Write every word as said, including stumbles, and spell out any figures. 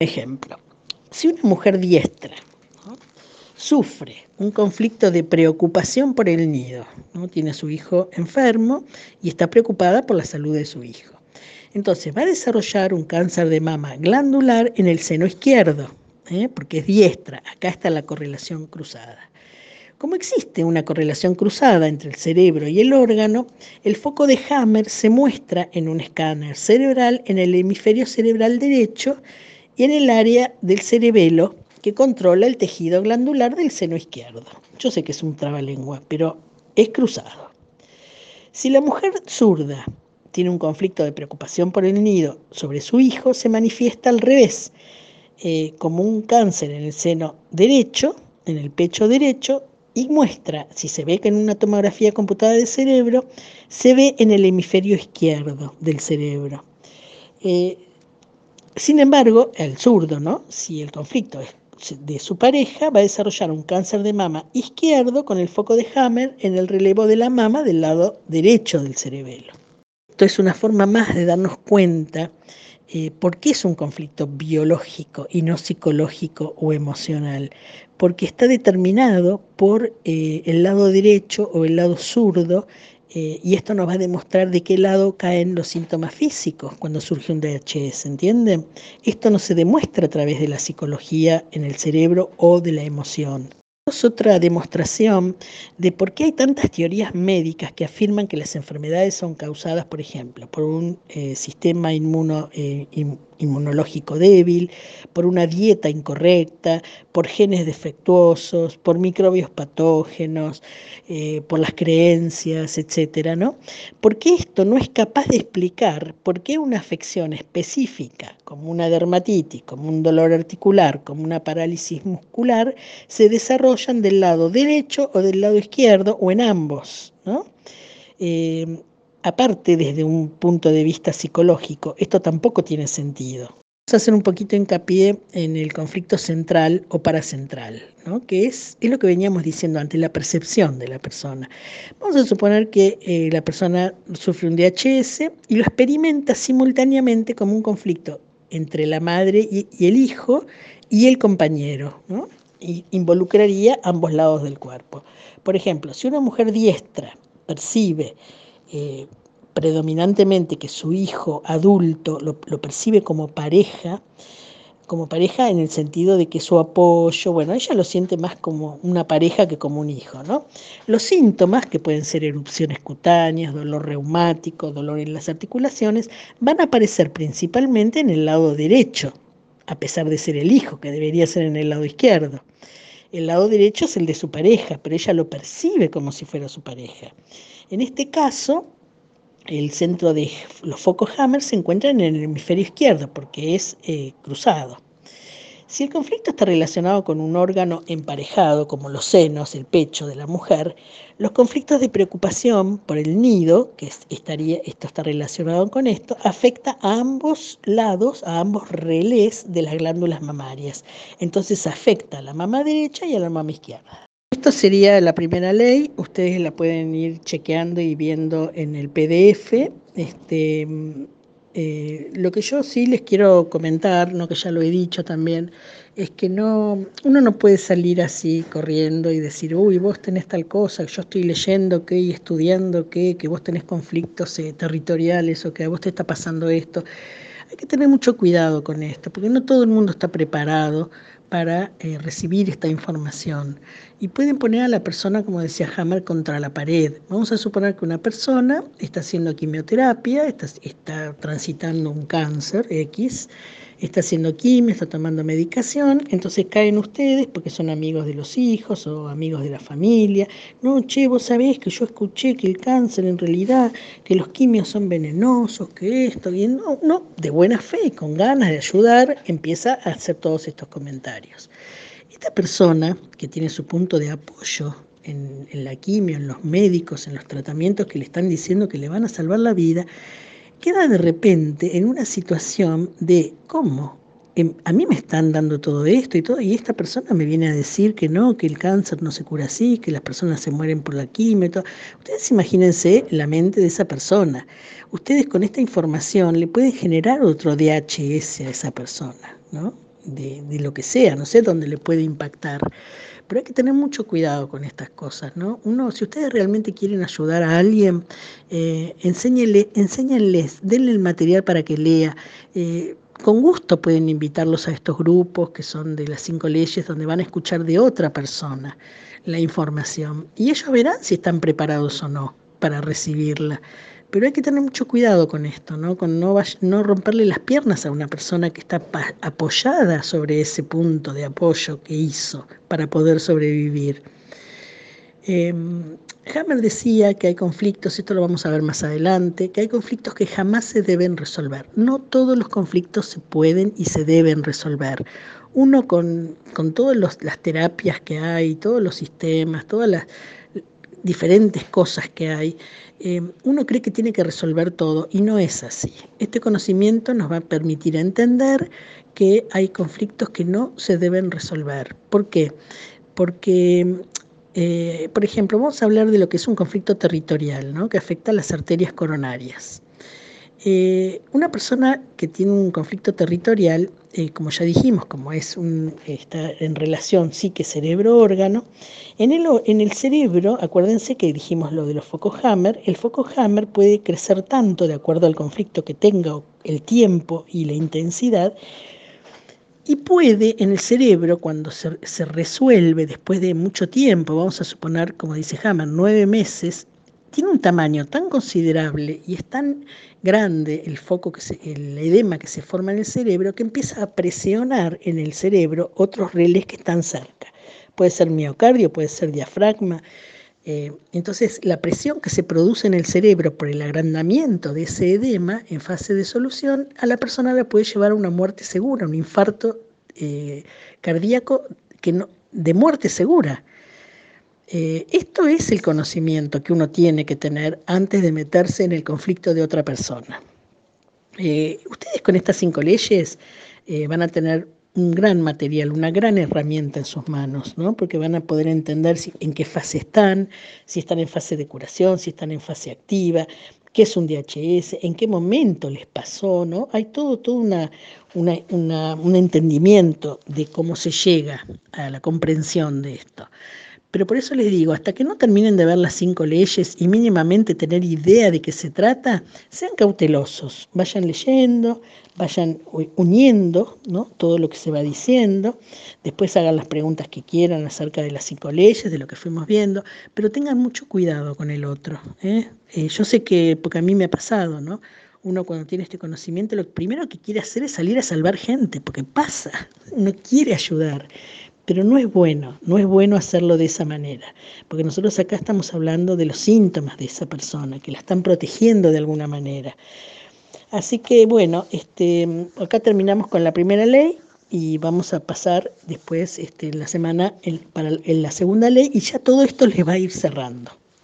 Ejemplo, si una mujer diestra, ¿no?, sufre un conflicto de preocupación por el nido, ¿no?, tiene a su hijo enfermo y está preocupada por la salud de su hijo, entonces va a desarrollar un cáncer de mama glandular en el seno izquierdo, ¿eh?, porque es diestra. Acá está la correlación cruzada. Como existe una correlación cruzada entre el cerebro y el órgano, el foco de Hammer se muestra en un escáner cerebral en el hemisferio cerebral derecho y en el área del cerebelo que controla el tejido glandular del seno izquierdo. Yo sé que es un trabalengua, pero es cruzado. Si la mujer zurda tiene un conflicto de preocupación por el nido sobre su hijo, se manifiesta al revés, eh, como un cáncer en el seno derecho, en el pecho derecho, y muestra, si se ve que en una tomografía computada de cerebro, se ve en el hemisferio izquierdo del cerebro. Eh, sin embargo, el zurdo, ¿no?, si el conflicto es de su pareja, va a desarrollar un cáncer de mama izquierdo con el foco de Hammer en el relevo de la mama del lado derecho del cerebelo. Esto es una forma más de darnos cuenta eh, por qué es un conflicto biológico y no psicológico o emocional, porque está determinado por eh, el lado derecho o el lado zurdo, eh, y esto nos va a demostrar de qué lado caen los síntomas físicos cuando surge un D H S, ¿entienden? Esto no se demuestra a través de la psicología en el cerebro o de la emoción. Es otra demostración de por qué hay tantas teorías médicas que afirman que las enfermedades son causadas, por ejemplo, por un eh, sistema inmuno, eh, in, inmunológico débil, por una dieta incorrecta, por genes defectuosos, por microbios patógenos, eh, por las creencias, etcétera, ¿no? Porque esto no es capaz de explicar por qué una afección específica, como una dermatitis, como un dolor articular, como una parálisis muscular, se desarrollan del lado derecho o del lado izquierdo o en ambos, ¿no? Eh, aparte, desde un punto de vista psicológico, esto tampoco tiene sentido. Vamos a hacer un poquito hincapié en el conflicto central o paracentral, ¿no?, que es, es lo que veníamos diciendo antes, la percepción de la persona. Vamos a suponer que eh, la persona sufre un D H S y lo experimenta simultáneamente como un conflicto entre la madre y, y el hijo y el compañero, ¿no?, y involucraría ambos lados del cuerpo. Por ejemplo, si una mujer diestra percibe eh, predominantemente que su hijo adulto lo, lo percibe como pareja, como pareja en el sentido de que su apoyo, bueno, ella lo siente más como una pareja que como un hijo, ¿no? Los síntomas, que pueden ser erupciones cutáneas, dolor reumático, dolor en las articulaciones, van a aparecer principalmente en el lado derecho, a pesar de ser el hijo, que debería ser en el lado izquierdo. El lado derecho es el de su pareja, pero ella lo percibe como si fuera su pareja. En este caso, el centro de los focos Hammer se encuentra en el hemisferio izquierdo, porque es eh, cruzado. Si el conflicto está relacionado con un órgano emparejado, como los senos, el pecho de la mujer, los conflictos de preocupación por el nido, que estaría, esto está relacionado con esto, afecta a ambos lados, a ambos relés de las glándulas mamarias. Entonces afecta a la mama derecha y a la mama izquierda. Esto sería la primera ley, ustedes la pueden ir chequeando y viendo en el P D F. Este, eh, lo que yo sí les quiero comentar, no, que ya lo he dicho también, es que no, uno no puede salir así corriendo y decir, uy, vos tenés tal cosa, yo estoy leyendo que y estudiando que, que vos tenés conflictos eh, territoriales o que a vos te está pasando esto. Hay que tener mucho cuidado con esto, porque no todo el mundo está preparado para eh, recibir esta información. Y pueden poner a la persona, como decía Hammer, contra la pared. Vamos a suponer que una persona está haciendo quimioterapia, está, está transitando un cáncer X, está haciendo quimio, está tomando medicación, entonces caen ustedes porque son amigos de los hijos o amigos de la familia. No, che, vos sabés que yo escuché que el cáncer en realidad, que los quimios son venenosos, que esto, y no, no, de buena fe, con ganas de ayudar, empieza a hacer todos estos comentarios. Esta persona que tiene su punto de apoyo en, en la quimio, en los médicos, en los tratamientos que le están diciendo que le van a salvar la vida, queda de repente en una situación de, ¿cómo? A mí me están dando todo esto y todo, y esta persona me viene a decir que no, que el cáncer no se cura así, que las personas se mueren por la quimio y todo. Ustedes imagínense la mente de esa persona. Ustedes con esta información le pueden generar otro D H S a esa persona, ¿no? de, de lo que sea, no sé dónde le puede impactar. Pero hay que tener mucho cuidado con estas cosas, ¿no? Uno, si ustedes realmente quieren ayudar a alguien, eh, enséñenle, enséñenles, denle el material para que lea. Eh, con gusto pueden invitarlos a estos grupos que son de las cinco leyes, donde van a escuchar de otra persona la información. Y ellos verán si están preparados o no para recibirla. Pero hay que tener mucho cuidado con esto, ¿no? Con no, no romperle las piernas a una persona que está apoyada sobre ese punto de apoyo que hizo para poder sobrevivir. Eh, Hammer decía que hay conflictos, esto lo vamos a ver más adelante, que hay conflictos que jamás se deben resolver. No todos los conflictos se pueden y se deben resolver. Uno con, con todas las terapias que hay, todos los sistemas, todas las diferentes cosas que hay, eh, uno cree que tiene que resolver todo y no es así. Este conocimiento nos va a permitir entender que hay conflictos que no se deben resolver. ¿Por qué? Porque, eh, por ejemplo, vamos a hablar de lo que es un conflicto territorial, ¿no? Que afecta a las arterias coronarias. Eh, una persona que tiene un conflicto territorial, eh, como ya dijimos, como es un, está en relación psique, cerebro, órgano, en el, en el cerebro, acuérdense que dijimos lo de los focos Hammer, el foco Hammer puede crecer tanto de acuerdo al conflicto que tenga, el tiempo y la intensidad, y puede en el cerebro, cuando se, se resuelve después de mucho tiempo, vamos a suponer, como dice Hammer, nueve meses, tiene un tamaño tan considerable y es tan grande el foco, que se, el edema que se forma en el cerebro, que empieza a presionar en el cerebro otros relés que están cerca. Puede ser miocardio, puede ser diafragma. Eh, entonces, la presión que se produce en el cerebro por el agrandamiento de ese edema en fase de solución, a la persona la puede llevar a una muerte segura, un infarto eh, cardíaco que no, de muerte segura. Eh, esto es el conocimiento que uno tiene que tener antes de meterse en el conflicto de otra persona. Eh, ustedes con estas cinco leyes eh, van a tener un gran material, una gran herramienta en sus manos, ¿no? Porque van a poder entender si, en qué fase están, si están en fase de curación, si están en fase activa, qué es un D H S, en qué momento les pasó, ¿no? Hay todo, todo una, una, una, un entendimiento de cómo se llega a la comprensión de esto. Pero por eso les digo, hasta que no terminen de ver las cinco leyes y mínimamente tener idea de qué se trata, sean cautelosos, vayan leyendo, vayan uniendo, ¿no?, todo lo que se va diciendo, después hagan las preguntas que quieran acerca de las cinco leyes, de lo que fuimos viendo, pero tengan mucho cuidado con el otro, ¿eh? Eh, yo sé que, porque a mí me ha pasado, ¿no? Uno cuando tiene este conocimiento, lo primero que quiere hacer es salir a salvar gente, porque pasa, uno quiere ayudar. Pero no es bueno, no es bueno hacerlo de esa manera, porque nosotros acá estamos hablando de los síntomas de esa persona, que la están protegiendo de alguna manera. Así que bueno, este, acá terminamos con la primera ley y vamos a pasar después este, en la semana el, para en la segunda ley y ya todo esto les va a ir cerrando.